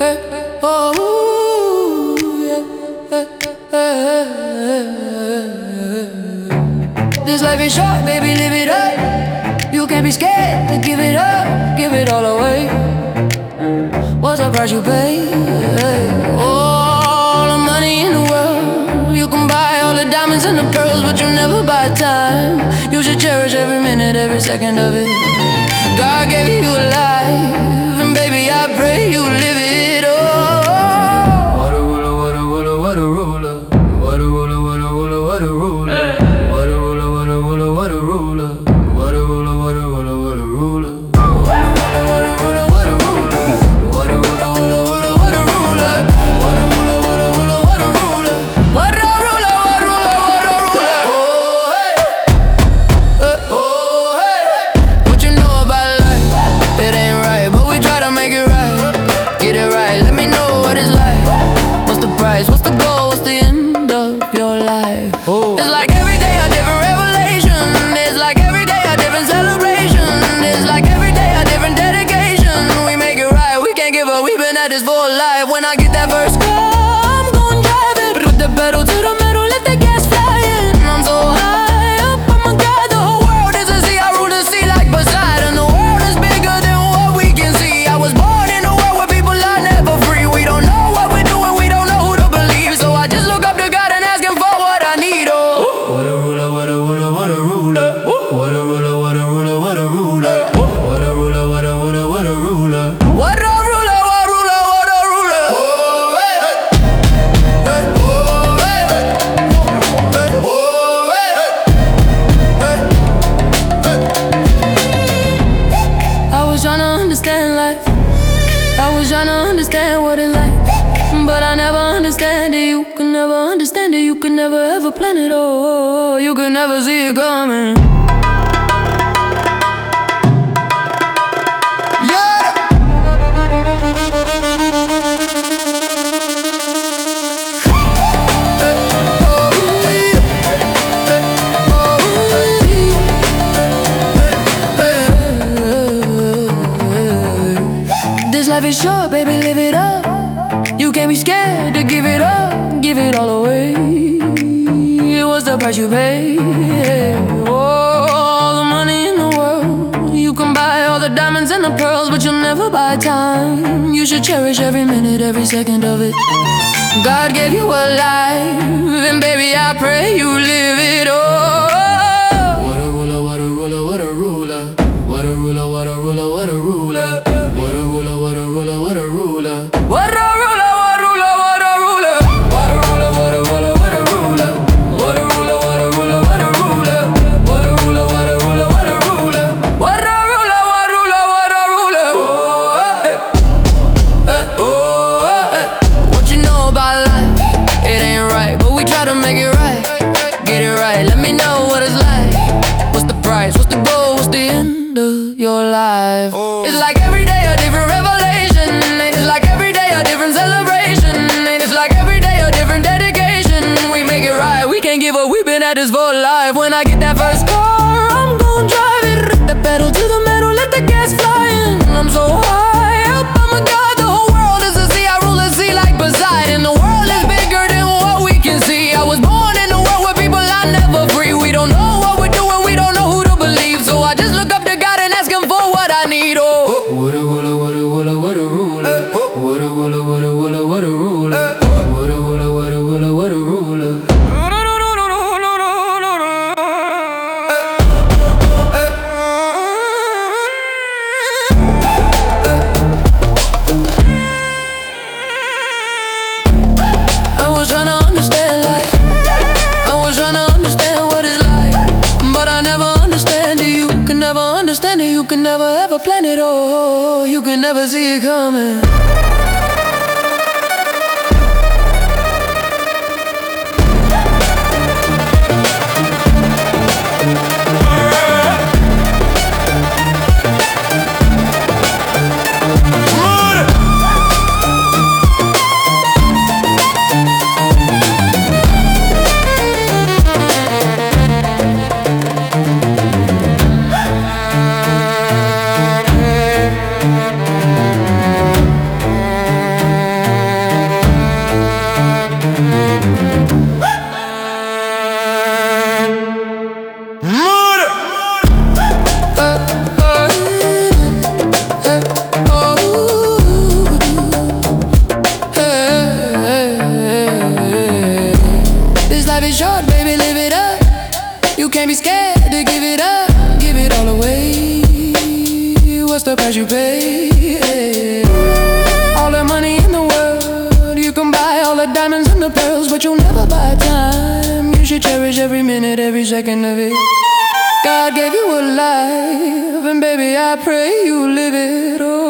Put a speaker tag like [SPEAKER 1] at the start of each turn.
[SPEAKER 1] Oh, yeah. This life is short, baby, live it up. You can't be scared to give it up, give it all away. What's the price you pay? All the money in the world, you can buy all the diamonds and the pearls, but you'll never buy time. You should cherish every minute, every second of it. God gave you a life, and baby, I pray you live it all. What a ruler, what a ruler, what a ruler. What a ruler, what a ruler, what a ruler. What a ruler, what a ruler, what a ruler. What a ruler, what a ruler, what a ruler. What's the goal? What's the end of your life? It's like every day a different revelation. It's like every day a different celebration. It's like every day a different dedication. We make it right, we can't give up. We've been at this for a life. When I get that first car, I'm gon' drive it. Put the pedal to the metal, let the gas fly in. I'm so high up, oh my God, the whole world is a sea. I rule the sea like Poseidon. The world is bigger than what we can see. I was born in a world where people are never free. We don't know what we're doing, we don't know who to believe. So I just look up to God and ask him for what I need. Oh, what a ruler, what a ruler, what a ruler. What a ruler, what a ruler, what a ruler. What a ruler, what a ruler, what a ruler. What a ruler, what a ruler, what a ruler. I was trying to understand life. I was trying to understand what it's like, but I never understand it. You can never understand it. You can never ever plan it all. You can never see it coming. This life is short, baby, live it up. You can't be scared to give it up, give it all away. What's the price you pay? All the money in the world, you can buy all the diamonds and the pearls, but you'll never buy time. You should cherish every minute, every second of it. God gave you a life, and baby, I pray you live it all. What a ruler, what a ruler, what a ruler. What a ruler, what a ruler, what a ruler. What a ruler, what a ruler, what a ruler. What a ruler, what a ruler, what a ruler. What a ruler, what a ruler, what a ruler. What a ruler, what a ruler, what a ruler. What a ruler, what a ruler, what a ruler. What a ruler, what a ruler, what a ruler. What you know about life? It ain't right, but we try to make it right. Get it right, let me know what it's like. What's the price? What's the goal? What's the end of your life? It's like every day a different revelation. It's like every day a different celebration. It's like every day a different dedication. We make it right, we can't give up. We've been at this for life. When I get that first car, I'm gon' drive it. Rip the pedal to the metal, let the gas fly in. I'm so high up, oh my God, the whole world is a sea. I rule the sea like Poseidon. The world is bigger than what we can see. I was born in a world where people are never free. We don't know what we're doing, we don't know who to believe. So I just look up to God and ask him for what I need. Oh, what a ruler, what a ruler, what a ruler. What a ruler, what a ruler, what a ruler. What a ruler, what a ruler, what a ruler. I was trying to understand life. I was trying to understand what it's like, but I never understand it. You can never understand it. You can never ever plan it all. You can never see it coming. can't be scared to give it up, give it all away. What's the price you pay? All the money in the world, you can buy all the diamonds and the pearls, but you'll never buy time. You should cherish every minute, every second of it. God gave you a life, and baby, I pray you live it. Oh.